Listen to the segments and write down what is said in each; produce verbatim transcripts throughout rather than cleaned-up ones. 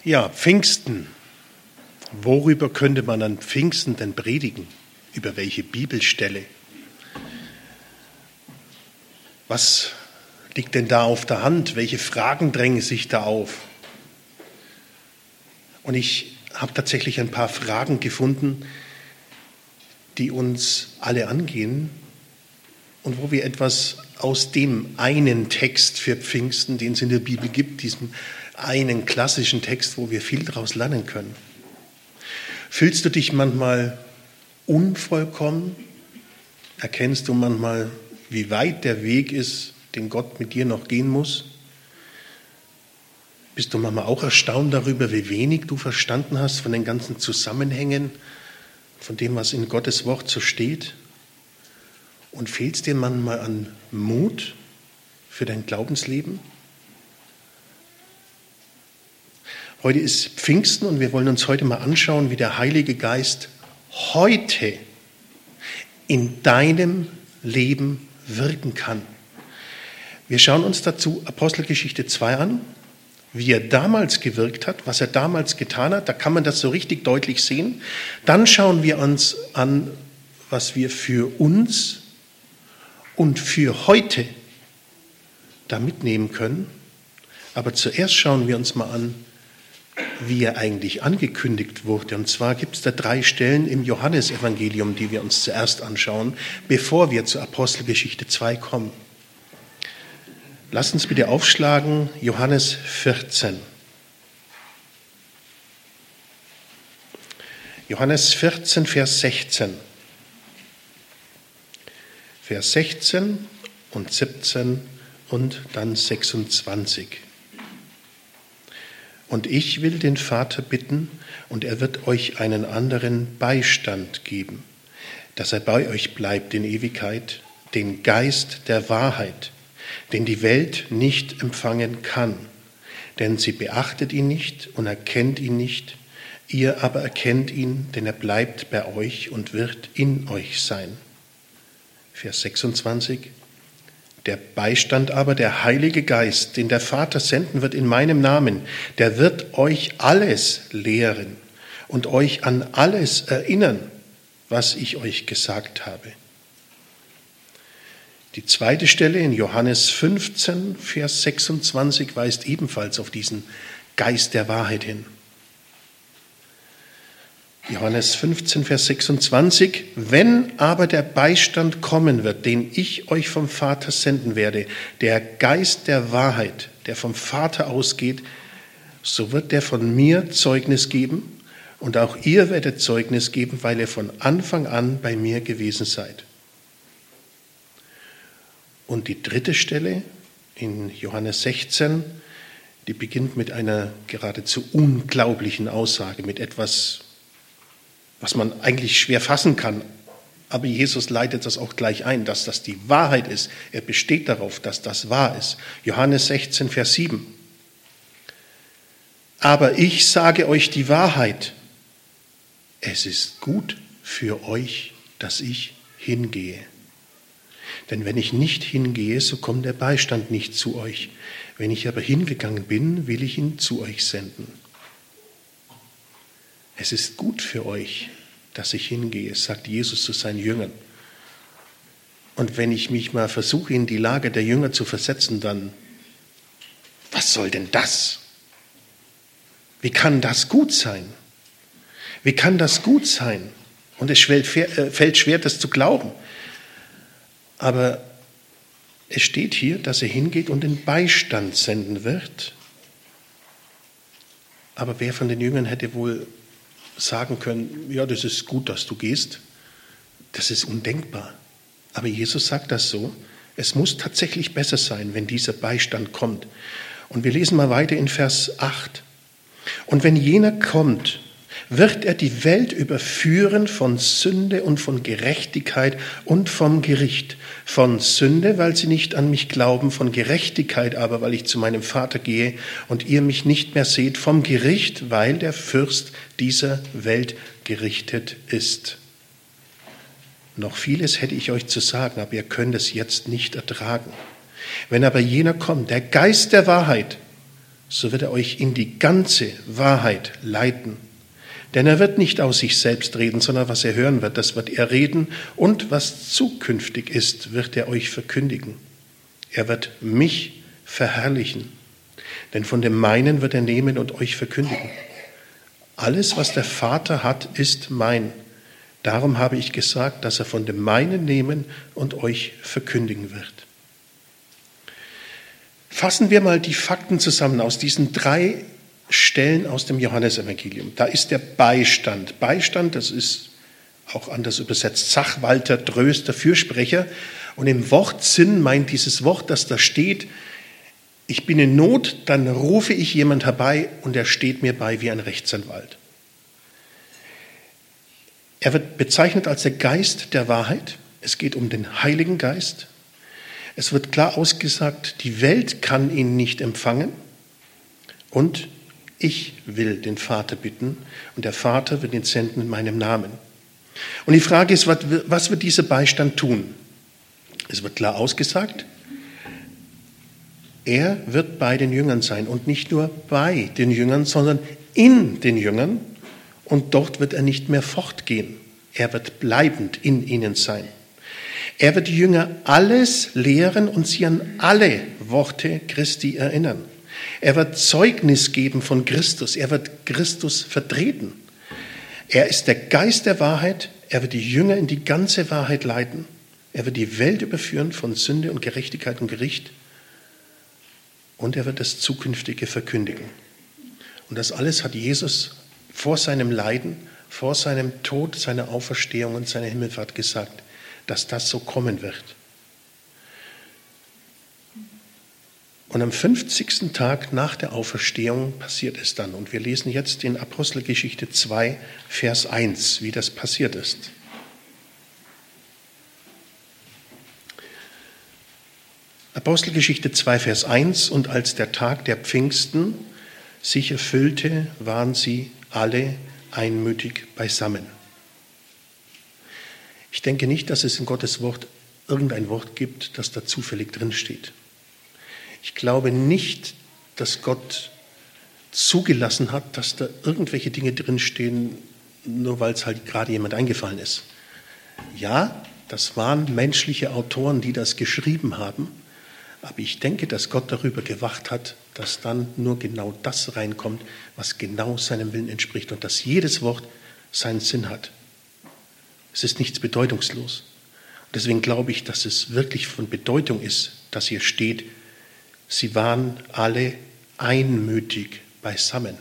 Ja, Pfingsten. Worüber könnte man an Pfingsten denn predigen? Über welche Bibelstelle? Was liegt denn da auf der Hand? Welche Fragen drängen sich da auf? Und ich habe tatsächlich ein paar Fragen gefunden, die uns alle angehen und wo wir etwas aus dem einen Text für Pfingsten, den es in der Bibel gibt, diesem einen klassischen Text, wo wir viel daraus lernen können. Fühlst du dich manchmal unvollkommen? Erkennst du manchmal, wie weit der Weg ist, den Gott mit dir noch gehen muss? Bist du manchmal auch erstaunt darüber, wie wenig du verstanden hast von den ganzen Zusammenhängen, von dem, was in Gottes Wort so steht? Und fehlt es dir manchmal an Mut für dein Glaubensleben? Heute ist Pfingsten und wir wollen uns heute mal anschauen, wie der Heilige Geist heute in deinem Leben wirken kann. Wir schauen uns dazu Apostelgeschichte zwei an, wie er damals gewirkt hat, was er damals getan hat. Da kann man das so richtig deutlich sehen. Dann schauen wir uns an, was wir für uns und für heute da mitnehmen können. Aber zuerst schauen wir uns mal an, wie er eigentlich angekündigt wurde. Und zwar gibt es da drei Stellen im Johannesevangelium, die wir uns zuerst anschauen, bevor wir zur Apostelgeschichte zwei kommen. Lasst uns bitte aufschlagen, Johannes vierzehn. Johannes vierzehn, Vers sechzehn. Vers sechzehn und siebzehn und dann sechsundzwanzig. Und ich will den Vater bitten, und er wird euch einen anderen Beistand geben, dass er bei euch bleibt in Ewigkeit, den Geist der Wahrheit, den die Welt nicht empfangen kann, denn sie beachtet ihn nicht und erkennt ihn nicht, ihr aber erkennt ihn, denn er bleibt bei euch und wird in euch sein. Vers sechsundzwanzig. Der Beistand aber, der Heilige Geist, den der Vater senden wird in meinem Namen, der wird euch alles lehren und euch an alles erinnern, was ich euch gesagt habe. Die zweite Stelle in Johannes fünfzehn, Vers sechsundzwanzig weist ebenfalls auf diesen Geist der Wahrheit hin. Johannes fünfzehn, Vers sechsundzwanzig. Wenn aber der Beistand kommen wird, den ich euch vom Vater senden werde, der Geist der Wahrheit, der vom Vater ausgeht, so wird der von mir Zeugnis geben und auch ihr werdet Zeugnis geben, weil ihr von Anfang an bei mir gewesen seid. Und die dritte Stelle in Johannes sechzehn, die beginnt mit einer geradezu unglaublichen Aussage, mit etwas, was man eigentlich schwer fassen kann. Aber Jesus leitet das auch gleich ein, dass das die Wahrheit ist. Er besteht darauf, dass das wahr ist. Johannes sechzehn, Vers sieben. Aber ich sage euch die Wahrheit. Es ist gut für euch, dass ich hingehe. Denn wenn ich nicht hingehe, so kommt der Beistand nicht zu euch. Wenn ich aber hingegangen bin, will ich ihn zu euch senden. Es ist gut für euch, dass ich hingehe, sagt Jesus zu seinen Jüngern. Und wenn ich mich mal versuche, in die Lage der Jünger zu versetzen, dann, was soll denn das? Wie kann das gut sein? Wie kann das gut sein? Und es fällt schwer, das zu glauben. Aber es steht hier, dass er hingeht und den Beistand senden wird. Aber wer von den Jüngern hätte wohl sagen können, ja, das ist gut, dass du gehst? Das ist undenkbar. Aber Jesus sagt das so. Es muss tatsächlich besser sein, wenn dieser Beistand kommt. Und wir lesen mal weiter in Vers acht. Und wenn jener kommt, wird er die Welt überführen von Sünde und von Gerechtigkeit und vom Gericht. Von Sünde, weil sie nicht an mich glauben, von Gerechtigkeit aber, weil ich zu meinem Vater gehe und ihr mich nicht mehr seht, vom Gericht, weil der Fürst dieser Welt gerichtet ist. Noch vieles hätte ich euch zu sagen, aber ihr könnt es jetzt nicht ertragen. Wenn aber jener kommt, der Geist der Wahrheit, so wird er euch in die ganze Wahrheit leiten. Denn er wird nicht aus sich selbst reden, sondern was er hören wird, das wird er reden. Und was zukünftig ist, wird er euch verkündigen. Er wird mich verherrlichen. Denn von dem meinen wird er nehmen und euch verkündigen. Alles, was der Vater hat, ist mein. Darum habe ich gesagt, dass er von dem meinen nehmen und euch verkündigen wird. Fassen wir mal die Fakten zusammen aus diesen drei Stellen aus dem Johannesevangelium. Da ist der Beistand. Beistand, das ist auch anders übersetzt, Sachwalter, Tröster, Fürsprecher. Und im Wortsinn meint dieses Wort, das da steht, ich bin in Not, dann rufe ich jemand herbei und er steht mir bei wie ein Rechtsanwalt. Er wird bezeichnet als der Geist der Wahrheit. Es geht um den Heiligen Geist. Es wird klar ausgesagt, die Welt kann ihn nicht empfangen und ich will den Vater bitten und der Vater wird ihn senden in meinem Namen. Und die Frage ist, was wird dieser Beistand tun? Es wird klar ausgesagt, er wird bei den Jüngern sein und nicht nur bei den Jüngern, sondern in den Jüngern und dort wird er nicht mehr fortgehen. Er wird bleibend in ihnen sein. Er wird die Jünger alles lehren und sie an alle Worte Christi erinnern. Er wird Zeugnis geben von Christus. Er wird Christus vertreten. Er ist der Geist der Wahrheit. Er wird die Jünger in die ganze Wahrheit leiten. Er wird die Welt überführen von Sünde und Gerechtigkeit und Gericht. Und er wird das Zukünftige verkündigen. Und das alles hat Jesus vor seinem Leiden, vor seinem Tod, seiner Auferstehung und seiner Himmelfahrt gesagt, dass das so kommen wird. Und am fünfzigsten Tag nach der Auferstehung passiert es dann. Und wir lesen jetzt in Apostelgeschichte zwei, Vers eins, wie das passiert ist. Apostelgeschichte zwei, Vers eins, und als der Tag der Pfingsten sich erfüllte, waren sie alle einmütig beisammen. Ich denke nicht, dass es in Gottes Wort irgendein Wort gibt, das da zufällig drinsteht. Ich glaube nicht, dass Gott zugelassen hat, dass da irgendwelche Dinge drinstehen, nur weil es halt gerade jemand eingefallen ist. Ja, das waren menschliche Autoren, die das geschrieben haben, aber ich denke, dass Gott darüber gewacht hat, dass dann nur genau das reinkommt, was genau seinem Willen entspricht und dass jedes Wort seinen Sinn hat. Es ist nichts bedeutungslos. Und deswegen glaube ich, dass es wirklich von Bedeutung ist, dass hier steht, sie waren alle einmütig beisammen.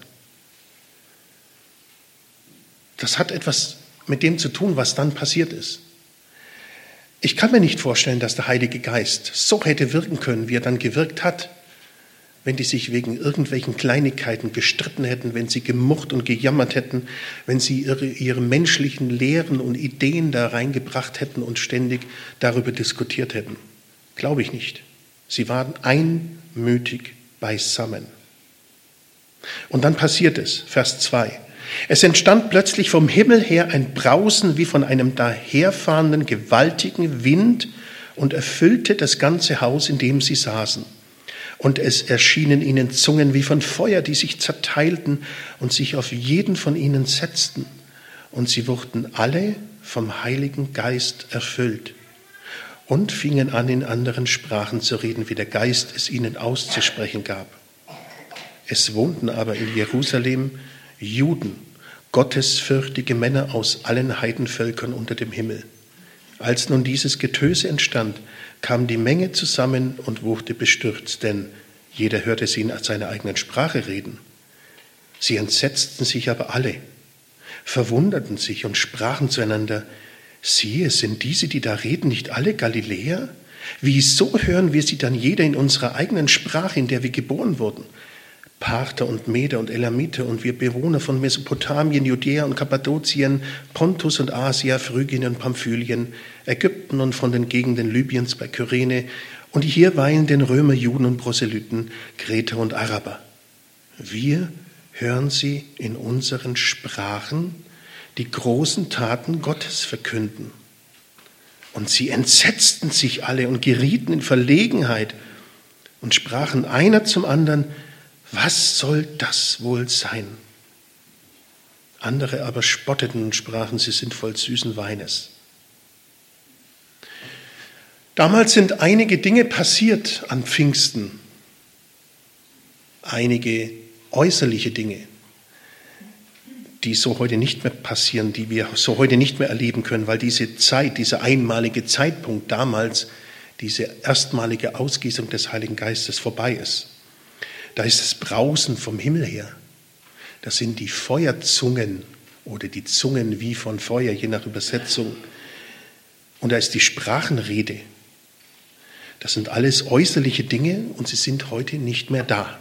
Das hat etwas mit dem zu tun, was dann passiert ist. Ich kann mir nicht vorstellen, dass der Heilige Geist so hätte wirken können, wie er dann gewirkt hat, wenn die sich wegen irgendwelchen Kleinigkeiten gestritten hätten, wenn sie gemurrt und gejammert hätten, wenn sie ihre, ihre menschlichen Lehren und Ideen da reingebracht hätten und ständig darüber diskutiert hätten. Glaube ich nicht. Sie waren einmütig beisammen. Und dann passiert es, Vers zwei. Es entstand plötzlich vom Himmel her ein Brausen wie von einem daherfahrenden gewaltigen Wind und erfüllte das ganze Haus, in dem sie saßen. Und es erschienen ihnen Zungen wie von Feuer, die sich zerteilten und sich auf jeden von ihnen setzten. Und sie wurden alle vom Heiligen Geist erfüllt und fingen an, in anderen Sprachen zu reden, wie der Geist es ihnen auszusprechen gab. Es wohnten aber in Jerusalem Juden, gottesfürchtige Männer aus allen Heidenvölkern unter dem Himmel. Als nun dieses Getöse entstand, kam die Menge zusammen und wurde bestürzt, denn jeder hörte sie in seiner eigenen Sprache reden. Sie entsetzten sich aber alle, verwunderten sich und sprachen zueinander, siehe, sind diese, die da reden, nicht alle Galiläer? Wieso hören wir sie dann jeder in unserer eigenen Sprache, in der wir geboren wurden? Parther und Meder und Elamiter und wir Bewohner von Mesopotamien, Judäa und Kappadokien, Pontus und Asia, Phrygien und Pamphylien, Ägypten und von den Gegenden Libyens bei Kyrene und hier weilenden Römer, Juden und Proselyten, Kreter und Araber. Wir hören sie in unseren Sprachen die großen Taten Gottes verkünden. Und sie entsetzten sich alle und gerieten in Verlegenheit und sprachen einer zum anderen, Was soll das wohl sein? Andere aber spotteten und sprachen, sie sind voll süßen Weines. Damals sind einige Dinge passiert an Pfingsten. Einige äußerliche Dinge, die so heute nicht mehr passieren, die wir so heute nicht mehr erleben können, weil diese Zeit, dieser einmalige Zeitpunkt damals, diese erstmalige Ausgießung des Heiligen Geistes vorbei ist. Da ist das Brausen vom Himmel her. Das sind die Feuerzungen oder die Zungen wie von Feuer, je nach Übersetzung. Und da ist die Sprachenrede. Das sind alles äußerliche Dinge und sie sind heute nicht mehr da.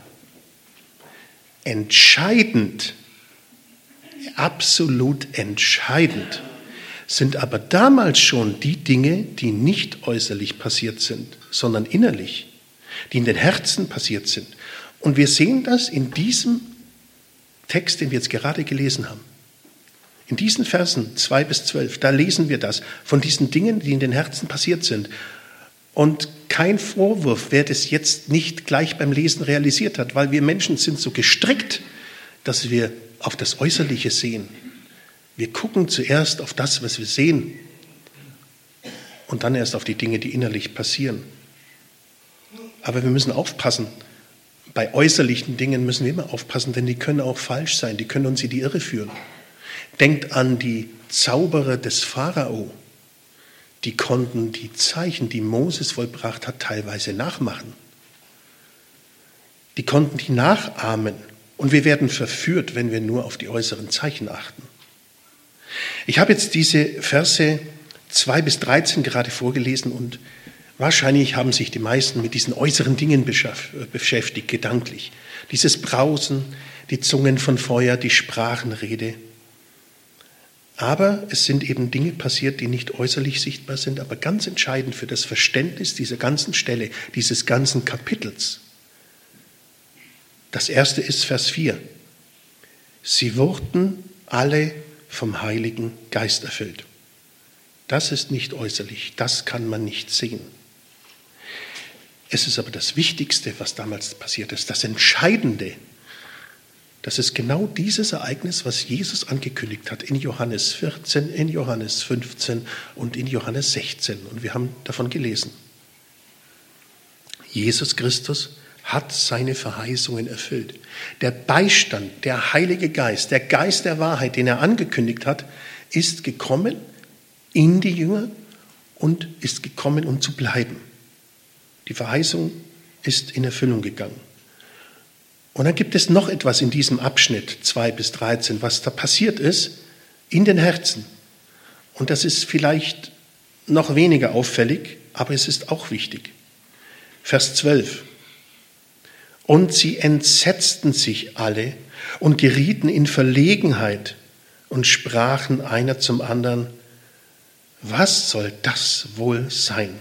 Entscheidend, absolut entscheidend sind aber damals schon die Dinge, die nicht äußerlich passiert sind, sondern innerlich, die in den Herzen passiert sind. Und wir sehen das in diesem Text, den wir jetzt gerade gelesen haben. In diesen Versen zwei bis zwölf, da lesen wir das von diesen Dingen, die in den Herzen passiert sind. Und kein Vorwurf, wer das jetzt nicht gleich beim Lesen realisiert hat, weil wir Menschen sind so gestrickt, dass wir auf das Äußerliche sehen. Wir gucken zuerst auf das, was wir sehen und dann erst auf die Dinge, die innerlich passieren. Aber wir müssen aufpassen. Bei äußerlichen Dingen müssen wir immer aufpassen, denn die können auch falsch sein, die können uns in die Irre führen. Denkt an die Zauberer des Pharao. Die konnten die Zeichen, die Moses vollbracht hat, teilweise nachmachen. Die konnten die nachahmen. Und wir werden verführt, wenn wir nur auf die äußeren Zeichen achten. Ich habe jetzt diese Verse zwei bis dreizehn gerade vorgelesen und wahrscheinlich haben sich die meisten mit diesen äußeren Dingen beschäftigt, gedanklich. Dieses Brausen, die Zungen von Feuer, die Sprachenrede. Aber es sind eben Dinge passiert, die nicht äußerlich sichtbar sind, aber ganz entscheidend für das Verständnis dieser ganzen Stelle, dieses ganzen Kapitels. Das erste ist Vers vier. Sie wurden alle vom Heiligen Geist erfüllt. Das ist nicht äußerlich, das kann man nicht sehen. Es ist aber das Wichtigste, was damals passiert ist, das Entscheidende. Das ist genau dieses Ereignis, was Jesus angekündigt hat in Johannes vierzehn, in Johannes fünfzehn und in Johannes sechzehn. Und wir haben davon gelesen. Jesus Christus hat seine Verheißungen erfüllt. Der Beistand, der Heilige Geist, der Geist der Wahrheit, den er angekündigt hat, ist gekommen in die Jünger und ist gekommen, um zu bleiben. Die Verheißung ist in Erfüllung gegangen. Und dann gibt es noch etwas in diesem Abschnitt zwei bis dreizehn, was da passiert ist in den Herzen. Und das ist vielleicht noch weniger auffällig, aber es ist auch wichtig. Vers zwölf. Und sie entsetzten sich alle und gerieten in Verlegenheit und sprachen einer zum anderen, was soll das wohl sein?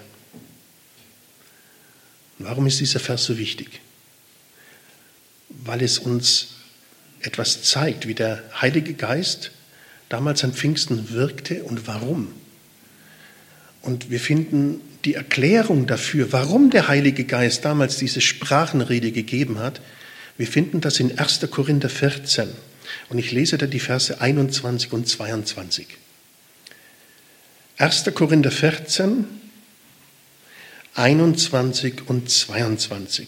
Warum ist dieser Vers so wichtig? Weil es uns etwas zeigt, wie der Heilige Geist damals an Pfingsten wirkte und warum. Und wir finden die Erklärung dafür, warum der Heilige Geist damals diese Sprachenrede gegeben hat, wir finden das in erster Korinther vierzehn. Und ich lese da die Verse einundzwanzig und zweiundzwanzig. erster Korinther vierzehn, einundzwanzig und zweiundzwanzig.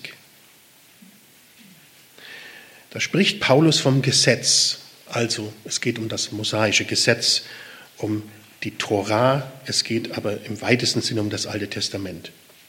Da spricht Paulus vom Gesetz, also es geht um das mosaische Gesetz, um die Tora, es geht aber im weitesten Sinne um das Alte Testament.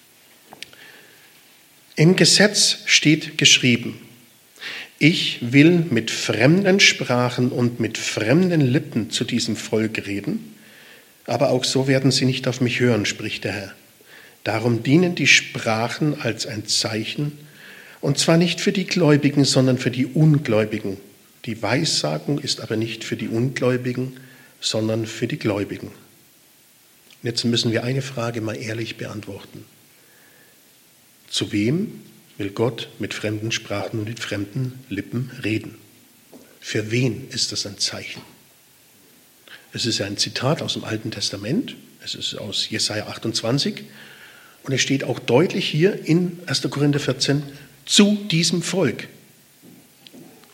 Im Gesetz steht geschrieben, ich will mit fremden Sprachen und mit fremden Lippen zu diesem Volk reden, aber auch so werden sie nicht auf mich hören, spricht der Herr. Darum dienen die Sprachen als ein Zeichen, und zwar nicht für die Gläubigen, sondern für die Ungläubigen. Die Weissagung ist aber nicht für die Ungläubigen, sondern für die Gläubigen. Und jetzt müssen wir eine Frage mal ehrlich beantworten. Zu wem will Gott mit fremden Sprachen und mit fremden Lippen reden? Für wen ist das ein Zeichen? Es ist ein Zitat aus dem Alten Testament, es ist aus Jesaja achtundzwanzig und es steht auch deutlich hier in erster Korinther vierzehn, zu diesem Volk.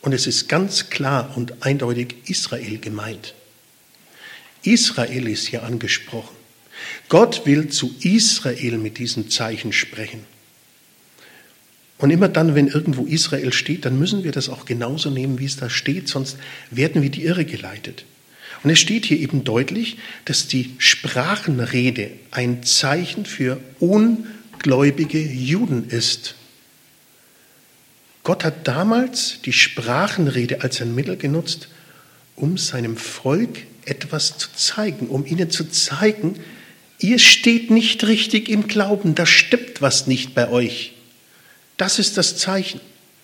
Und es ist ganz klar und eindeutig Israel gemeint. Israel ist hier angesprochen. Gott will zu Israel mit diesem Zeichen sprechen. Und immer dann, wenn irgendwo Israel steht, dann müssen wir das auch genauso nehmen, wie es da steht, sonst werden wir die Irre geleitet. Und es steht hier eben deutlich, dass die Sprachenrede ein Zeichen für ungläubige Juden ist. Gott hat damals die Sprachenrede als ein Mittel genutzt, um seinem Volk etwas zu zeigen, um ihnen zu zeigen, ihr steht nicht richtig im Glauben, da stimmt was nicht bei euch. Das ist das Zeichen.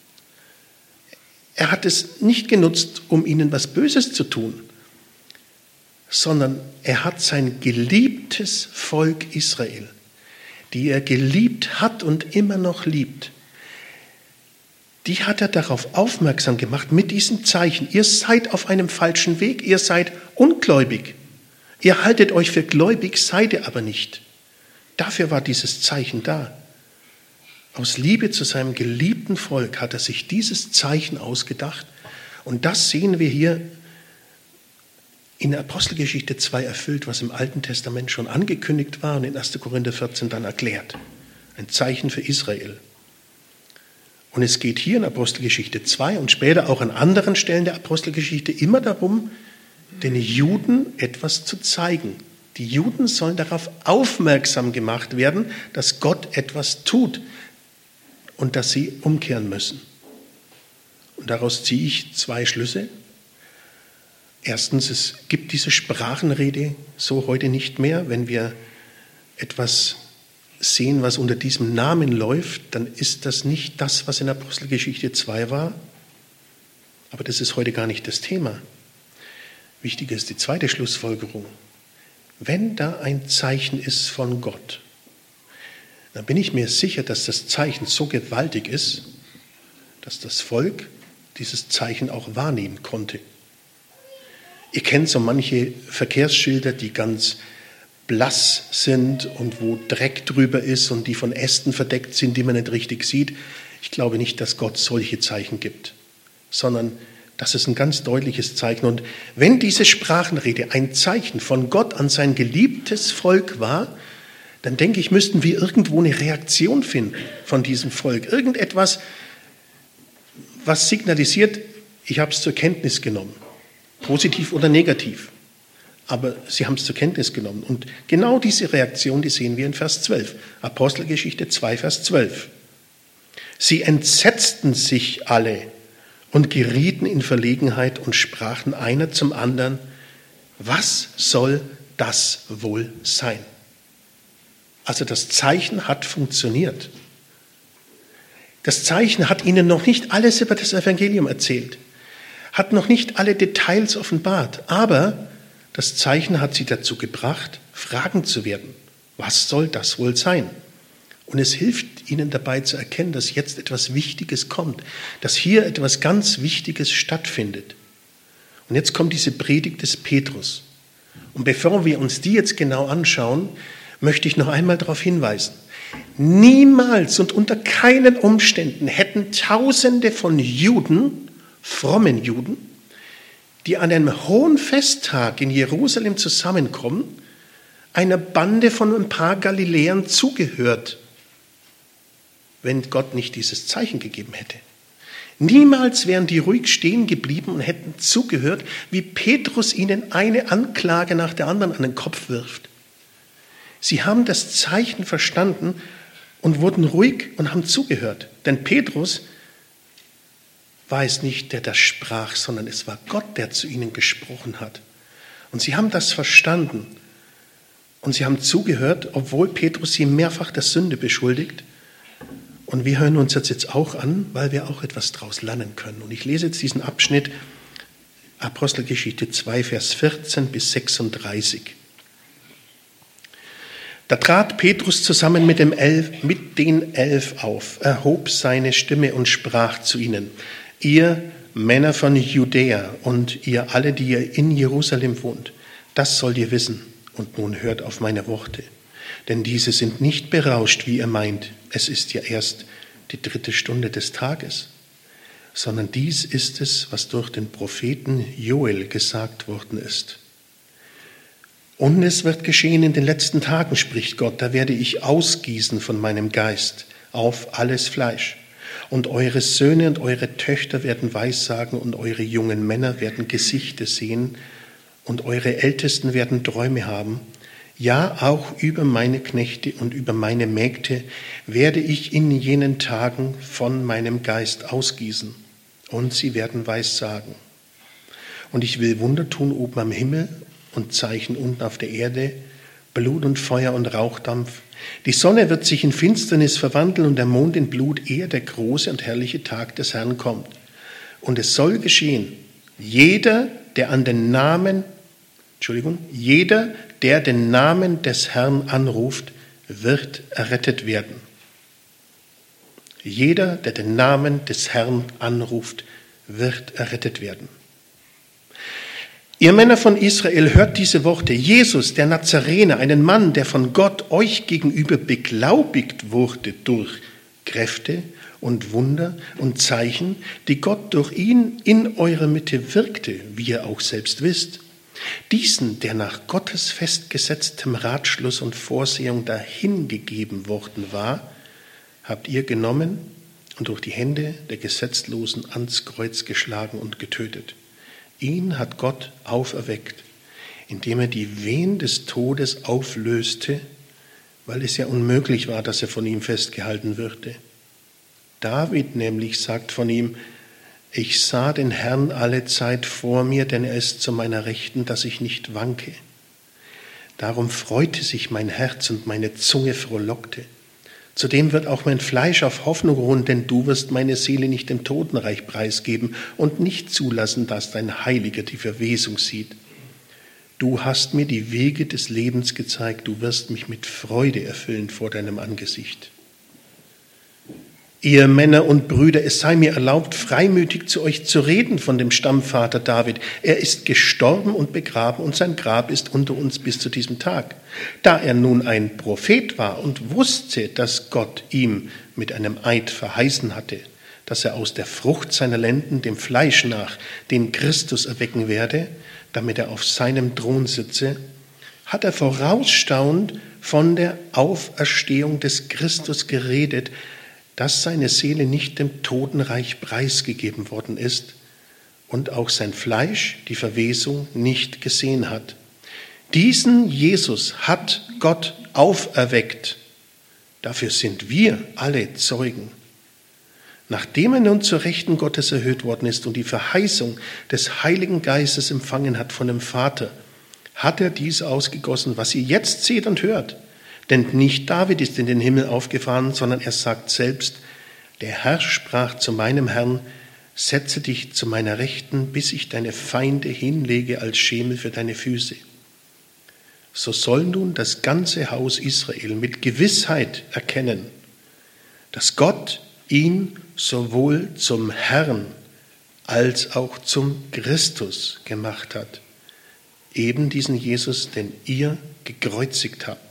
Er hat es nicht genutzt, um ihnen was Böses zu tun, sondern er hat sein geliebtes Volk Israel, die er geliebt hat und immer noch liebt, die hat er darauf aufmerksam gemacht mit diesem Zeichen. Ihr seid auf einem falschen Weg, ihr seid ungläubig. Ihr haltet euch für gläubig, seid ihr aber nicht. Dafür war dieses Zeichen da. Aus Liebe zu seinem geliebten Volk hat er sich dieses Zeichen ausgedacht. Und das sehen wir hier in Apostelgeschichte zwei erfüllt, was im Alten Testament schon angekündigt war und in erster Korinther vierzehn dann erklärt. Ein Zeichen für Israel. Und es geht hier in Apostelgeschichte zwei und später auch an anderen Stellen der Apostelgeschichte immer darum, den Juden etwas zu zeigen. Die Juden sollen darauf aufmerksam gemacht werden, dass Gott etwas tut und dass sie umkehren müssen. Und daraus ziehe ich zwei Schlüsse. Erstens, es gibt diese Sprachenrede so heute nicht mehr. Wenn wir etwas sehen, was unter diesem Namen läuft, dann ist das nicht das, was in Apostelgeschichte zwei war. Aber das ist heute gar nicht das Thema. Wichtiger ist die zweite Schlussfolgerung. Wenn da ein Zeichen ist von Gott, dann bin ich mir sicher, dass das Zeichen so gewaltig ist, dass das Volk dieses Zeichen auch wahrnehmen konnte. Ihr kennt so manche Verkehrsschilder, die ganz blass sind und wo Dreck drüber ist und die von Ästen verdeckt sind, die man nicht richtig sieht. Ich glaube nicht, dass Gott solche Zeichen gibt, sondern das ist ein ganz deutliches Zeichen. Und wenn diese Sprachenrede ein Zeichen von Gott an sein geliebtes Volk war, dann denke ich, müssten wir irgendwo eine Reaktion finden von diesem Volk. Irgendetwas, was signalisiert, ich habe es zur Kenntnis genommen, positiv oder negativ. Aber sie haben es zur Kenntnis genommen. Und genau diese Reaktion, die sehen wir in Vers zwölf. Apostelgeschichte zwei, Vers zwölf. Sie entsetzten sich alle und gerieten in Verlegenheit und sprachen einer zum anderen, was soll das wohl sein? Also das Zeichen hat funktioniert. Das Zeichen hat ihnen noch nicht alles über das Evangelium erzählt, hat noch nicht alle Details offenbart, aber das Zeichen hat sie dazu gebracht, Fragen zu werden. Was soll das wohl sein? Und es hilft ihnen dabei zu erkennen, dass jetzt etwas Wichtiges kommt, dass hier etwas ganz Wichtiges stattfindet. Und jetzt kommt diese Predigt des Petrus. Und bevor wir uns die jetzt genau anschauen, möchte ich noch einmal darauf hinweisen. Niemals und unter keinen Umständen hätten Tausende von Juden, frommen Juden, die an einem hohen Festtag in Jerusalem zusammenkommen, einer Bande von ein paar Galiläern zugehört, wenn Gott nicht dieses Zeichen gegeben hätte. Niemals wären die ruhig stehen geblieben und hätten zugehört, wie Petrus ihnen eine Anklage nach der anderen an den Kopf wirft. Sie haben das Zeichen verstanden und wurden ruhig und haben zugehört. Denn Petrus war es nicht, der das sprach, sondern es war Gott, der zu ihnen gesprochen hat. Und sie haben das verstanden und sie haben zugehört, obwohl Petrus sie mehrfach der Sünde beschuldigt. Und wir hören uns das jetzt auch an, weil wir auch etwas daraus lernen können. Und ich lese jetzt diesen Abschnitt, Apostelgeschichte zwei, Vers vierzehn bis sechsunddreißig. Da trat Petrus zusammen mit, dem Elf, mit den Elf auf, erhob seine Stimme und sprach zu ihnen, ihr Männer von Judäa und ihr alle, die ihr in Jerusalem wohnt, das sollt ihr wissen und nun hört auf meine Worte. Denn diese sind nicht berauscht, wie ihr meint. Es ist ja erst die dritte Stunde des Tages. sondern dies ist es, was durch den Propheten Joel gesagt worden ist. Und es wird geschehen in den letzten Tagen, spricht Gott, da werde ich ausgießen von meinem Geist auf alles Fleisch. Und eure Söhne und eure Töchter werden Weissagen und eure jungen Männer werden Gesichter sehen und eure Ältesten werden Träume haben. Ja, auch über meine Knechte und über meine Mägde werde ich in jenen Tagen von meinem Geist ausgießen und sie werden Weissagen. Und ich will Wunder tun oben am Himmel und Zeichen unten auf der Erde, Blut und Feuer und Rauchdampf. Die Sonne wird sich in Finsternis verwandeln und der Mond in Blut, ehe der große und herrliche Tag des Herrn kommt. Und es soll geschehen, jeder, der an den Namen, Entschuldigung, jeder, der den Namen des Herrn anruft, wird errettet werden. Jeder, der den Namen des Herrn anruft, wird errettet werden. Ihr Männer von Israel, hört diese Worte. Jesus, der Nazarener, einen Mann, der von Gott euch gegenüber beglaubigt wurde durch Kräfte und Wunder und Zeichen, die Gott durch ihn in eurer Mitte wirkte, wie ihr auch selbst wisst. Diesen, der nach Gottes festgesetztem Ratschluss und Vorsehung dahingegeben worden war, habt ihr genommen und durch die Hände der Gesetzlosen ans Kreuz geschlagen und getötet. Ihn hat Gott auferweckt, indem er die Wehen des Todes auflöste, weil es ja unmöglich war, dass er von ihm festgehalten würde. David nämlich sagt von ihm, ich sah den Herrn alle Zeit vor mir, denn er ist zu meiner Rechten, dass ich nicht wanke. Darum freute sich mein Herz und meine Zunge frohlockte. Zudem wird auch mein Fleisch auf Hoffnung ruhen, denn du wirst meine Seele nicht dem Totenreich preisgeben und nicht zulassen, dass dein Heiliger die Verwesung sieht. Du hast mir die Wege des Lebens gezeigt, du wirst mich mit Freude erfüllen vor deinem Angesicht. Ihr Männer und Brüder, es sei mir erlaubt, freimütig zu euch zu reden von dem Stammvater David. Er ist gestorben und begraben und sein Grab ist unter uns bis zu diesem Tag. Da er nun ein Prophet war und wusste, dass Gott ihm mit einem Eid verheißen hatte, dass er aus der Frucht seiner Lenden dem Fleisch nach den Christus erwecken werde, damit er auf seinem Thron sitze, hat er vorausschauend von der Auferstehung des Christus geredet, dass seine Seele nicht dem Totenreich preisgegeben worden ist und auch sein Fleisch die Verwesung nicht gesehen hat. Diesen Jesus hat Gott auferweckt. Dafür sind wir alle Zeugen. Nachdem er nun zur Rechten Gottes erhöht worden ist und die Verheißung des Heiligen Geistes empfangen hat von dem Vater, hat er dies ausgegossen, was ihr jetzt seht und hört. Denn nicht David ist in den Himmel aufgefahren, sondern er sagt selbst, der Herr sprach zu meinem Herrn, setze dich zu meiner Rechten, bis ich deine Feinde hinlege als Schemel für deine Füße. So soll nun das ganze Haus Israel mit Gewissheit erkennen, dass Gott ihn sowohl zum Herrn als auch zum Christus gemacht hat, eben diesen Jesus, den ihr gekreuzigt habt.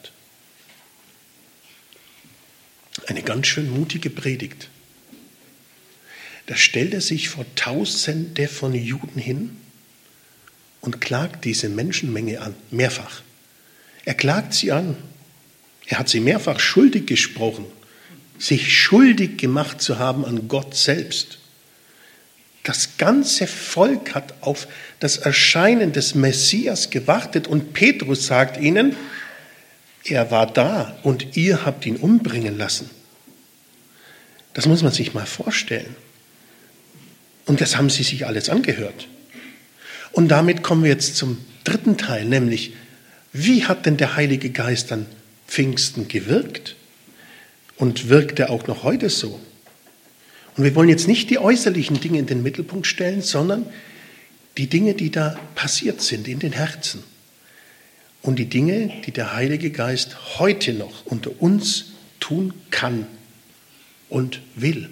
Eine ganz schön mutige Predigt. Da stellt er sich vor Tausende von Juden hin und klagt diese Menschenmenge an, mehrfach. Er klagt sie an. Er hat sie mehrfach schuldig gesprochen, sich schuldig gemacht zu haben an Gott selbst. Das ganze Volk hat auf das Erscheinen des Messias gewartet und Petrus sagt ihnen, er war da und ihr habt ihn umbringen lassen. Das muss man sich mal vorstellen. Und das haben sie sich alles angehört. Und damit kommen wir jetzt zum dritten Teil, nämlich, wie hat denn der Heilige Geist an Pfingsten gewirkt? Und wirkt er auch noch heute so? Und wir wollen jetzt nicht die äußerlichen Dinge in den Mittelpunkt stellen, sondern die Dinge, die da passiert sind in den Herzen. Und die Dinge, die der Heilige Geist heute noch unter uns tun kann und will.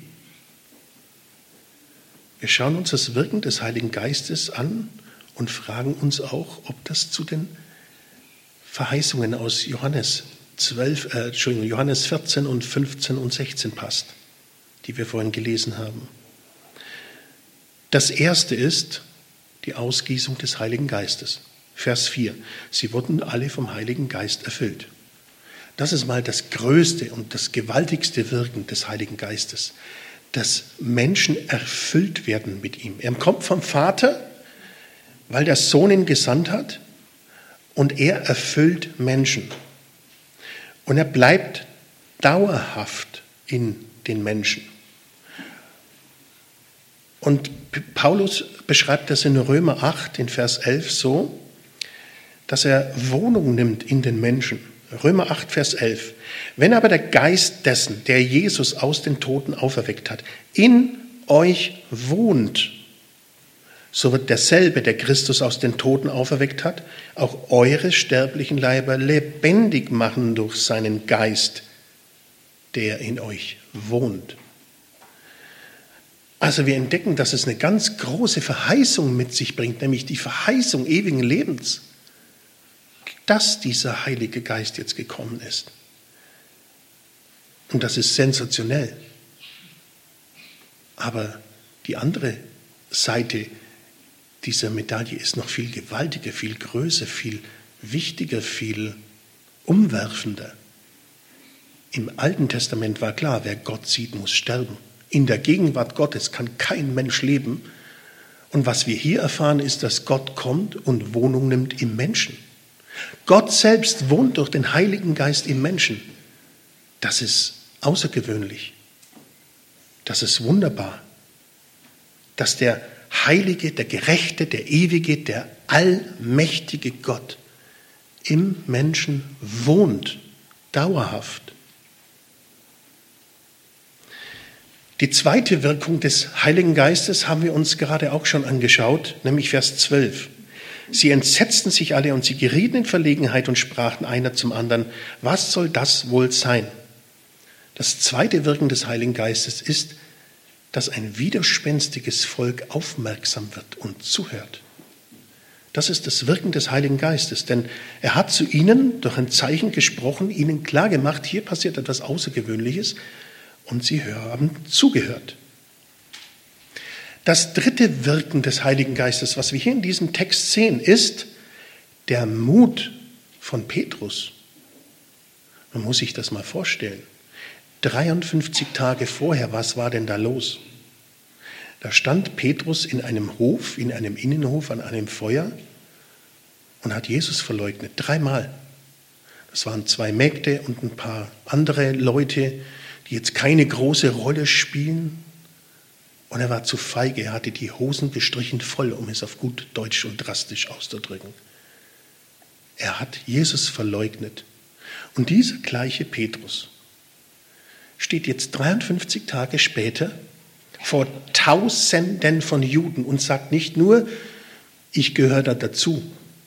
Wir schauen uns das Wirken des Heiligen Geistes an und fragen uns auch, ob das zu den Verheißungen aus Johannes zwölf, äh, Entschuldigung, Johannes vierzehn und fünfzehn und sechzehn passt, die wir vorhin gelesen haben. Das erste ist die Ausgießung des Heiligen Geistes. Vers vier. Sie wurden alle vom Heiligen Geist erfüllt. Das ist mal das größte und das gewaltigste Wirken des Heiligen Geistes, dass Menschen erfüllt werden mit ihm. Er kommt vom Vater, weil der Sohn ihn gesandt hat, und er erfüllt Menschen. Und er bleibt dauerhaft in den Menschen. Und Paulus beschreibt das in Römer acht, in Vers elf so, dass er Wohnung nimmt in den Menschen. Römer acht, Vers elf. Wenn aber der Geist dessen, der Jesus aus den Toten auferweckt hat, in euch wohnt, so wird derselbe, der Christus aus den Toten auferweckt hat, auch eure sterblichen Leiber lebendig machen durch seinen Geist, der in euch wohnt. Also wir entdecken, dass es eine ganz große Verheißung mit sich bringt, nämlich die Verheißung ewigen Lebens, dass dieser Heilige Geist jetzt gekommen ist. Und das ist sensationell. Aber die andere Seite dieser Medaille ist noch viel gewaltiger, viel größer, viel wichtiger, viel umwerfender. Im Alten Testament war klar, wer Gott sieht, muss sterben. In der Gegenwart Gottes kann kein Mensch leben. Und was wir hier erfahren, ist, dass Gott kommt und Wohnung nimmt im Menschen. Gott selbst wohnt durch den Heiligen Geist im Menschen. Das ist außergewöhnlich. Das ist wunderbar. Dass der Heilige, der Gerechte, der Ewige, der allmächtige Gott im Menschen wohnt, dauerhaft. Die zweite Wirkung des Heiligen Geistes haben wir uns gerade auch schon angeschaut, nämlich Vers zwölf. Sie entsetzten sich alle und sie gerieten in Verlegenheit und sprachen einer zum anderen, was soll das wohl sein? Das zweite Wirken des Heiligen Geistes ist, dass ein widerspenstiges Volk aufmerksam wird und zuhört. Das ist das Wirken des Heiligen Geistes, denn er hat zu ihnen durch ein Zeichen gesprochen, ihnen klargemacht, hier passiert etwas Außergewöhnliches und sie haben zugehört. Das dritte Wirken des Heiligen Geistes, was wir hier in diesem Text sehen, ist der Mut von Petrus. Man muss sich das mal vorstellen. dreiundfünfzig Tage vorher, was war denn da los? Da stand Petrus in einem Hof, in einem Innenhof an einem Feuer und hat Jesus verleugnet, dreimal. Das waren zwei Mägde und ein paar andere Leute, die jetzt keine große Rolle spielen. Und er war zu feige, er hatte die Hosen gestrichen voll, um es auf gut Deutsch und drastisch auszudrücken. Er hat Jesus verleugnet. Und dieser gleiche Petrus steht jetzt dreiundfünfzig Tage später vor Tausenden von Juden und sagt nicht nur, ich gehöre da dazu,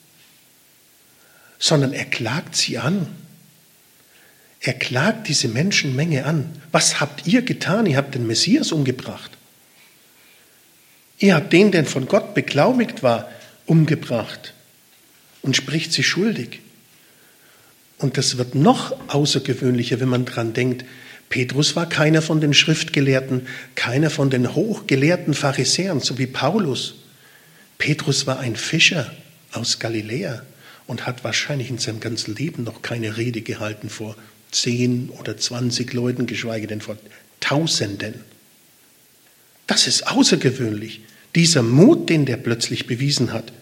sondern er klagt sie an. Er klagt diese Menschenmenge an. Was habt ihr getan? Ihr habt den Messias umgebracht. Ihr habt den, der von Gott beglaubigt war, umgebracht und spricht sie schuldig. Und das wird noch außergewöhnlicher, wenn man daran denkt, Petrus war keiner von den Schriftgelehrten, keiner von den hochgelehrten Pharisäern, so wie Paulus. Petrus war ein Fischer aus Galiläa und hat wahrscheinlich in seinem ganzen Leben noch keine Rede gehalten vor zehn oder zwanzig Leuten, geschweige denn vor Tausenden. Das ist außergewöhnlich, dieser Mut, den der plötzlich bewiesen hat.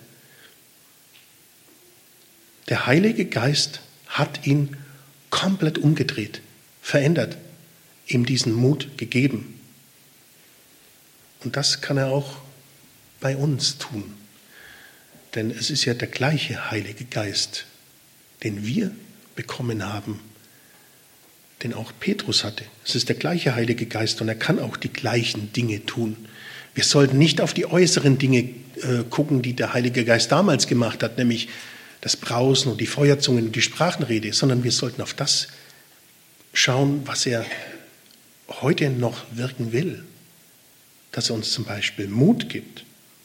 Der Heilige Geist hat ihn komplett umgedreht, verändert, ihm diesen Mut gegeben. Und das kann er auch bei uns tun. Denn es ist ja der gleiche Heilige Geist, den wir bekommen haben, den auch Petrus hatte. Es ist der gleiche Heilige Geist und er kann auch die gleichen Dinge tun. Wir sollten nicht auf die äußeren Dinge äh, gucken, die der Heilige Geist damals gemacht hat, nämlich das Brausen und die Feuerzungen und die Sprachenrede, sondern wir sollten auf das schauen, was er heute noch wirken will. Dass er uns zum Beispiel Mut gibt.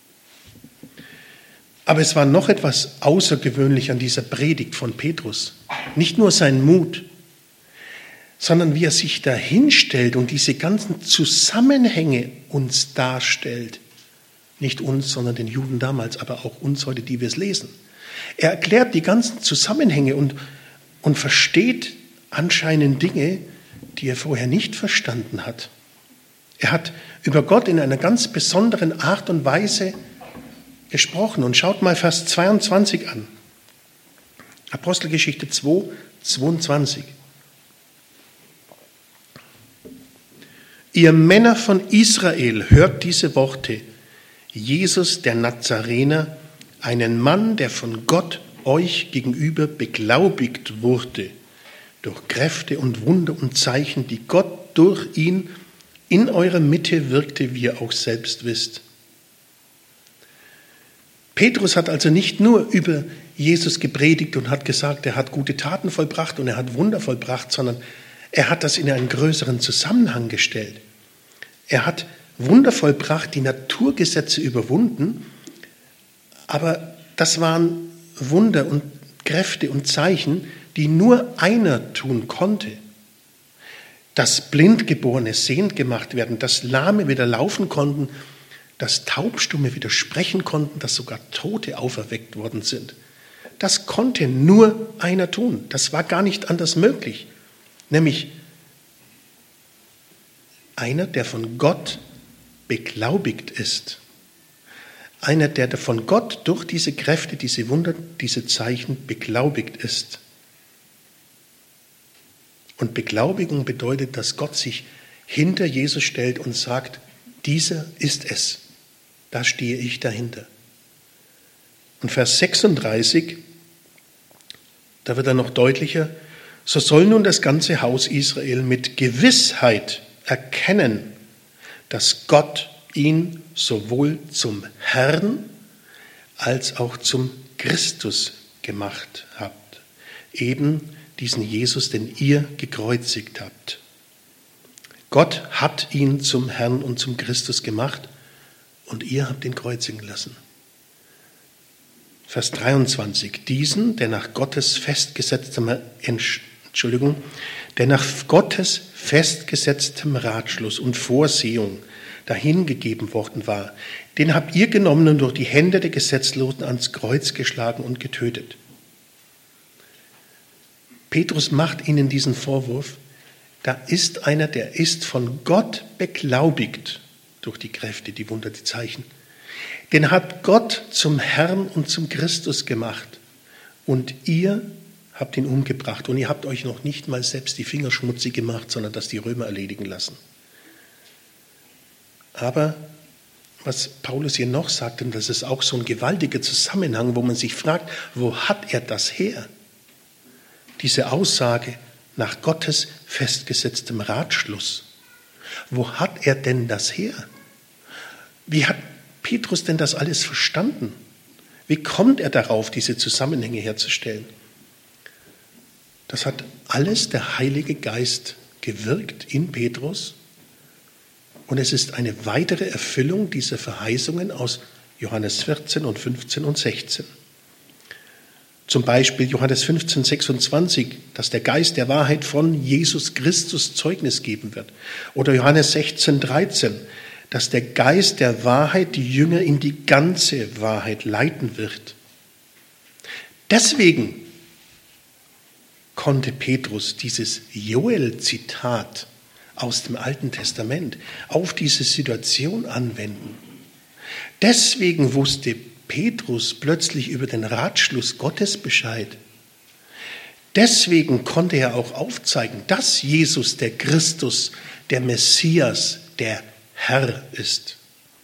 Aber es war noch etwas außergewöhnlich an dieser Predigt von Petrus. Nicht nur sein Mut, sondern wie er sich dahin stellt und diese ganzen Zusammenhänge uns darstellt. Nicht uns, sondern den Juden damals, aber auch uns heute, die wir es lesen. Er erklärt die ganzen Zusammenhänge und, und versteht anscheinend Dinge, die er vorher nicht verstanden hat. Er hat über Gott in einer ganz besonderen Art und Weise gesprochen. Und schaut mal Vers zweiundzwanzig an. Apostelgeschichte zwei, zweiundzwanzig. Ihr Männer von Israel, hört diese Worte. Jesus, der Nazarener, einen Mann, der von Gott euch gegenüber beglaubigt wurde, durch Kräfte und Wunder und Zeichen, die Gott durch ihn in eurer Mitte wirkte, wie ihr auch selbst wisst. Petrus hat also nicht nur über Jesus gepredigt und hat gesagt, er hat gute Taten vollbracht und er hat Wunder vollbracht, sondern er hat das in einen größeren Zusammenhang gestellt. Er hat Wunder vollbracht, die Naturgesetze überwunden, aber das waren Wunder und Kräfte und Zeichen, die nur einer tun konnte. Dass Blindgeborene sehend gemacht werden, dass Lahme wieder laufen konnten, dass Taubstumme wieder sprechen konnten, dass sogar Tote auferweckt worden sind. Das konnte nur einer tun. Das war gar nicht anders möglich. Nämlich einer, der von Gott beglaubigt ist. Einer, der von Gott durch diese Kräfte, diese Wunder, diese Zeichen beglaubigt ist. Und Beglaubigung bedeutet, dass Gott sich hinter Jesus stellt und sagt, dieser ist es. Da stehe ich dahinter. Und Vers sechsunddreißig, da wird er noch deutlicher, so soll nun das ganze Haus Israel mit Gewissheit erkennen, dass Gott ihn sowohl zum Herrn als auch zum Christus gemacht hat. Eben diesen Jesus, den ihr gekreuzigt habt. Gott hat ihn zum Herrn und zum Christus gemacht und ihr habt ihn kreuzigen lassen. Vers dreiundzwanzig. Diesen, der nach Gottes festgesetztem, Entschuldigung, der nach Gottes festgesetztem Ratschluss und Vorsehung dahingegeben worden war, den habt ihr genommen und durch die Hände der Gesetzlosen ans Kreuz geschlagen und getötet. Petrus macht ihnen diesen Vorwurf, da ist einer, der ist von Gott beglaubigt durch die Kräfte, die Wunder, die Zeichen. Den hat Gott zum Herrn und zum Christus gemacht und ihr habt ihn umgebracht und ihr habt euch noch nicht mal selbst die Finger schmutzig gemacht, sondern das die Römer erledigen lassen. Aber was Paulus hier noch sagt, und das ist auch so ein gewaltiger Zusammenhang, wo man sich fragt, wo hat er das her? Diese Aussage nach Gottes festgesetztem Ratschluss. Wo hat er denn das her? Wie hat Petrus denn das alles verstanden? Wie kommt er darauf, diese Zusammenhänge herzustellen? Das hat alles der Heilige Geist gewirkt in Petrus. Und es ist eine weitere Erfüllung dieser Verheißungen aus Johannes vierzehn und fünfzehn und sechzehn. Zum Beispiel Johannes fünfzehn, sechsundzwanzig, dass der Geist der Wahrheit von Jesus Christus Zeugnis geben wird. Oder Johannes sechzehn, dreizehn, dass der Geist der Wahrheit die Jünger in die ganze Wahrheit leiten wird. Deswegen konnte Petrus dieses Joel-Zitat aus dem Alten Testament auf diese Situation anwenden. Deswegen wusste Petrus plötzlich über den Ratschluss Gottes Bescheid. Deswegen konnte er auch aufzeigen, dass Jesus der Christus, der Messias, der Herr ist.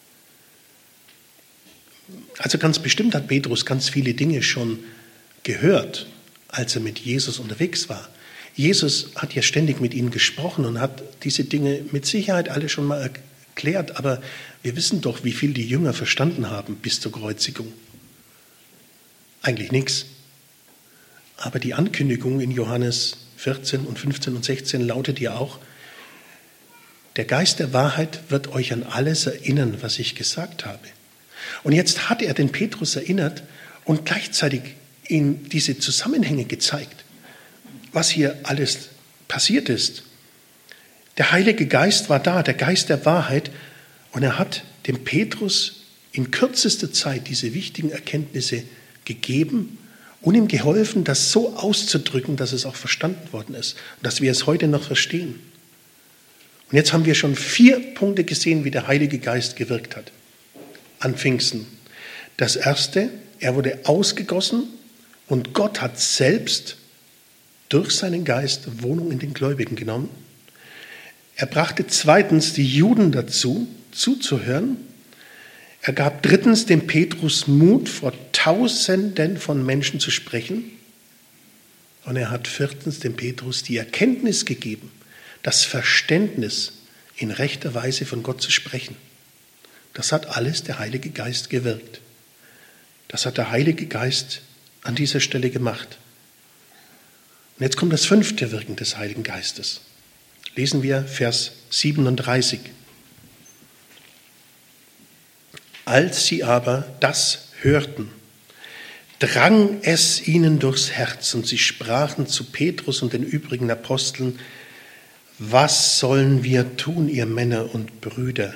Also ganz bestimmt hat Petrus ganz viele Dinge schon gehört, als er mit Jesus unterwegs war. Jesus hat ja ständig mit ihnen gesprochen und hat diese Dinge mit Sicherheit alle schon mal erklärt, aber wir wissen doch, wie viel die Jünger verstanden haben bis zur Kreuzigung. Eigentlich nichts. Aber die Ankündigung in Johannes vierzehn und fünfzehn und sechzehn lautet ja auch, der Geist der Wahrheit wird euch an alles erinnern, was ich gesagt habe. Und jetzt hat er den Petrus erinnert und gleichzeitig ihm diese Zusammenhänge gezeigt, was hier alles passiert ist. Der Heilige Geist war da, der Geist der Wahrheit, und er hat dem Petrus in kürzester Zeit diese wichtigen Erkenntnisse gegeben und ihm geholfen, das so auszudrücken, dass es auch verstanden worden ist und dass wir es heute noch verstehen. Und jetzt haben wir schon vier Punkte gesehen, wie der Heilige Geist gewirkt hat an Pfingsten. Das erste, er wurde ausgegossen und Gott hat selbst durch seinen Geist Wohnung in den Gläubigen genommen. Er brachte zweitens die Juden dazu, zuzuhören. Er gab drittens dem Petrus Mut, vor Tausenden von Menschen zu sprechen. Und er hat viertens dem Petrus die Erkenntnis gegeben, das Verständnis, in rechter Weise von Gott zu sprechen. Das hat alles der Heilige Geist gewirkt. Das hat der Heilige Geist an dieser Stelle gemacht. Und jetzt kommt das fünfte Wirken des Heiligen Geistes. Lesen wir Vers siebenunddreißig. Als sie aber das hörten, drang es ihnen durchs Herz und sie sprachen zu Petrus und den übrigen Aposteln: Was sollen wir tun, ihr Männer und Brüder?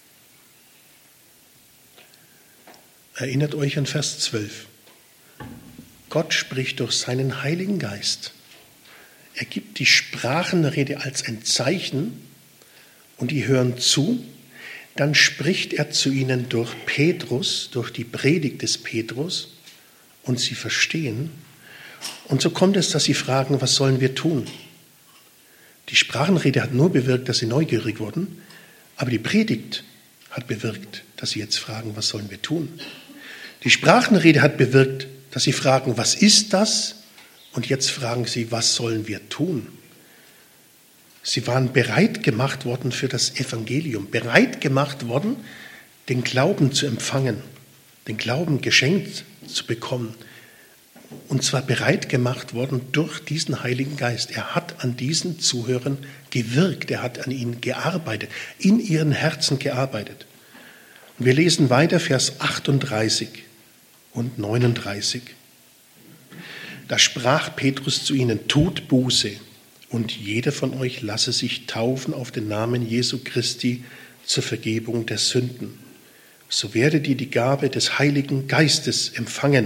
Erinnert euch an Vers zwölf. Gott spricht durch seinen Heiligen Geist. Er gibt die Sprachenrede als ein Zeichen und die hören zu. Dann spricht er zu ihnen durch Petrus, durch die Predigt des Petrus, und sie verstehen. Und so kommt es, dass sie fragen, was sollen wir tun? Die Sprachenrede hat nur bewirkt, dass sie neugierig wurden, aber die Predigt hat bewirkt, dass sie jetzt fragen, was sollen wir tun? Die Sprachenrede hat bewirkt, dass sie fragen, was ist das? Und jetzt fragen sie, was sollen wir tun? Sie waren bereit gemacht worden für das Evangelium, bereit gemacht worden, den Glauben zu empfangen, den Glauben geschenkt zu bekommen. Und zwar bereit gemacht worden durch diesen Heiligen Geist. Er hat an diesen Zuhörern gewirkt, er hat an ihnen gearbeitet, in ihren Herzen gearbeitet. Und wir lesen weiter Vers achtunddreißig und neununddreißig. Da sprach Petrus zu ihnen: Tut Buße, und jeder von euch lasse sich taufen auf den Namen Jesu Christi zur Vergebung der Sünden. So werdet ihr die Gabe des Heiligen Geistes empfangen.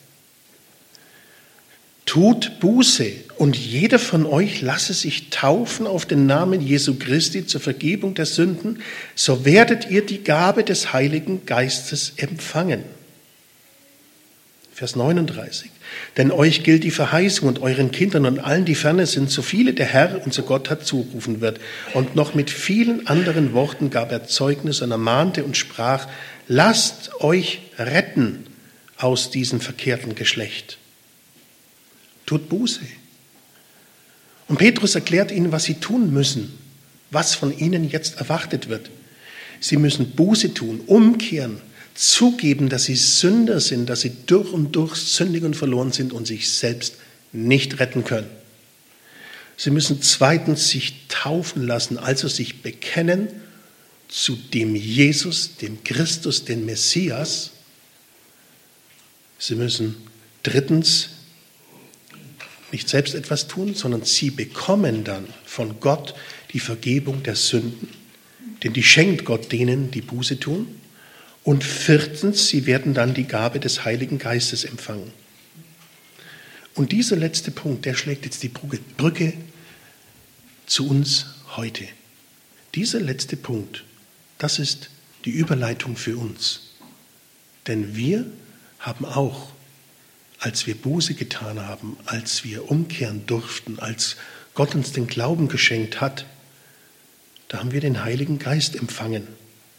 Tut Buße, und jeder von euch lasse sich taufen auf den Namen Jesu Christi zur Vergebung der Sünden. So werdet ihr die Gabe des Heiligen Geistes empfangen. Vers neununddreißig. Denn euch gilt die Verheißung und euren Kindern und allen, die ferne sind, so viele der Herr, unser Gott, hat zurufen wird. Und noch mit vielen anderen Worten gab er Zeugnis und ermahnte und sprach: Lasst euch retten aus diesem verkehrten Geschlecht. Tut Buße. Und Petrus erklärt ihnen, was sie tun müssen, was von ihnen jetzt erwartet wird. Sie müssen Buße tun, umkehren, zugeben, dass sie Sünder sind, dass sie durch und durch sündig und verloren sind und sich selbst nicht retten können. Sie müssen zweitens sich taufen lassen, also sich bekennen zu dem Jesus, dem Christus, dem Messias. Sie müssen drittens nicht selbst etwas tun, sondern sie bekommen dann von Gott die Vergebung der Sünden, denn die schenkt Gott denen, die Buße tun. Und viertens, sie werden dann die Gabe des Heiligen Geistes empfangen. Und dieser letzte Punkt, der schlägt jetzt die Brücke zu uns heute. Dieser letzte Punkt, das ist die Überleitung für uns. Denn wir haben auch, als wir Buße getan haben, als wir umkehren durften, als Gott uns den Glauben geschenkt hat, da haben wir den Heiligen Geist empfangen.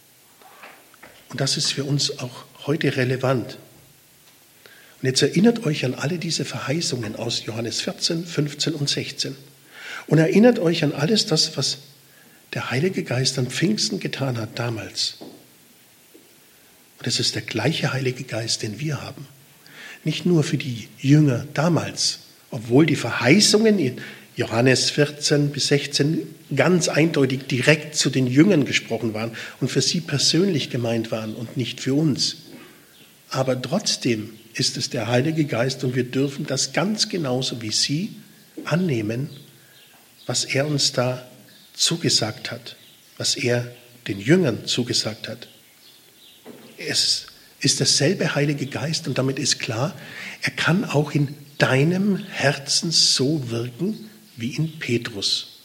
Und das ist für uns auch heute relevant. Und jetzt erinnert euch an alle diese Verheißungen aus Johannes vierzehn, fünfzehn und sechzehn. Und erinnert euch an alles das, was der Heilige Geist an Pfingsten getan hat damals. Und es ist der gleiche Heilige Geist, den wir haben. Nicht nur für die Jünger damals, obwohl die Verheißungen in Johannes vierzehn bis sechzehn ganz eindeutig direkt zu den Jüngern gesprochen waren und für sie persönlich gemeint waren und nicht für uns. Aber trotzdem ist es der Heilige Geist und wir dürfen das ganz genauso wie sie annehmen, was er uns da zugesagt hat, was er den Jüngern zugesagt hat. Es ist derselbe Heilige Geist und damit ist klar, er kann auch in deinem Herzen so wirken wie in Petrus.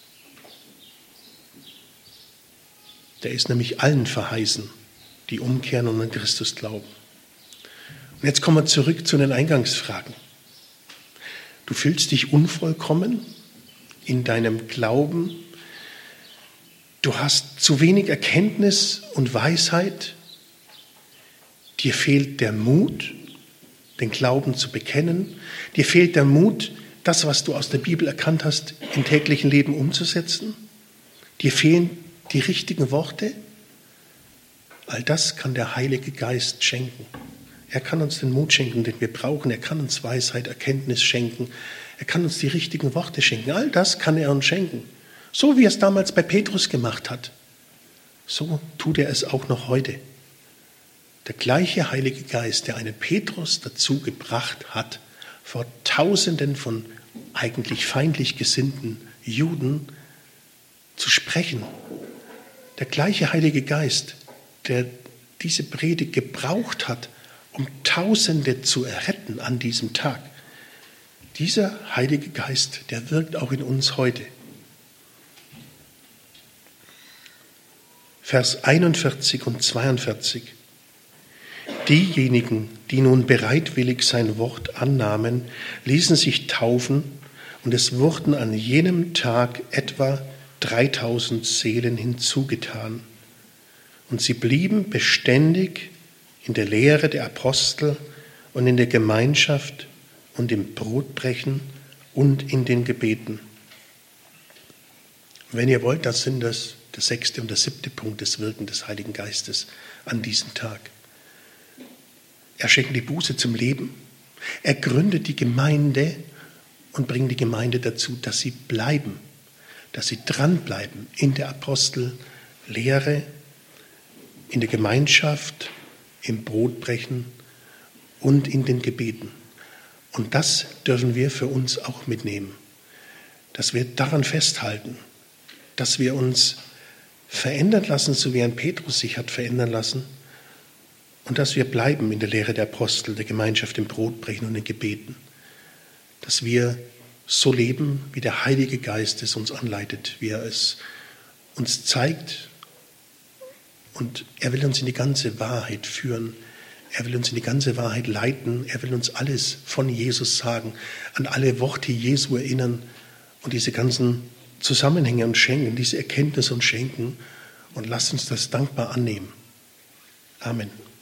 Der ist nämlich allen verheißen, die umkehren und an Christus glauben. Und jetzt kommen wir zurück zu den Eingangsfragen. Du fühlst dich unvollkommen in deinem Glauben. Du hast zu wenig Erkenntnis und Weisheit. Dir fehlt der Mut, den Glauben zu bekennen. Dir fehlt der Mut, das, was du aus der Bibel erkannt hast, im täglichen Leben umzusetzen. Dir fehlen die richtigen Worte. All das kann der Heilige Geist schenken. Er kann uns den Mut schenken, den wir brauchen. Er kann uns Weisheit, Erkenntnis schenken. Er kann uns die richtigen Worte schenken. All das kann er uns schenken. So wie er es damals bei Petrus gemacht hat, so tut er es auch noch heute. Der gleiche Heilige Geist, der einen Petrus dazu gebracht hat, vor Tausenden von eigentlich feindlich gesinnten Juden zu sprechen. Der gleiche Heilige Geist, der diese Predigt gebraucht hat, um Tausende zu erretten an diesem Tag. Dieser Heilige Geist, der wirkt auch in uns heute. Vers einundvierzig und zweiundvierzig. Diejenigen, die nun bereitwillig sein Wort annahmen, ließen sich taufen und es wurden an jenem Tag etwa dreitausend Seelen hinzugetan. Und sie blieben beständig in der Lehre der Apostel und in der Gemeinschaft und im Brotbrechen und in den Gebeten. Wenn ihr wollt, das sind das der sechste und der siebte Punkt des Wirken des Heiligen Geistes an diesem Tag. Er schenkt die Buße zum Leben. Er gründet die Gemeinde und bringt die Gemeinde dazu, dass sie bleiben, dass sie dranbleiben in der Apostellehre, in der Gemeinschaft, im Brotbrechen und in den Gebeten. Und das dürfen wir für uns auch mitnehmen, dass wir daran festhalten, dass wir uns verändern lassen, so wie ein Petrus sich hat verändern lassen, und dass wir bleiben in der Lehre der Apostel, der Gemeinschaft, im Brotbrechen und den Gebeten. Dass wir so leben, wie der Heilige Geist es uns anleitet, wie er es uns zeigt. Und er will uns in die ganze Wahrheit führen. Er will uns in die ganze Wahrheit leiten. Er will uns alles von Jesus sagen, an alle Worte Jesu erinnern und diese ganzen Zusammenhänge uns schenken, diese Erkenntnis uns schenken. Und lasst uns das dankbar annehmen. Amen.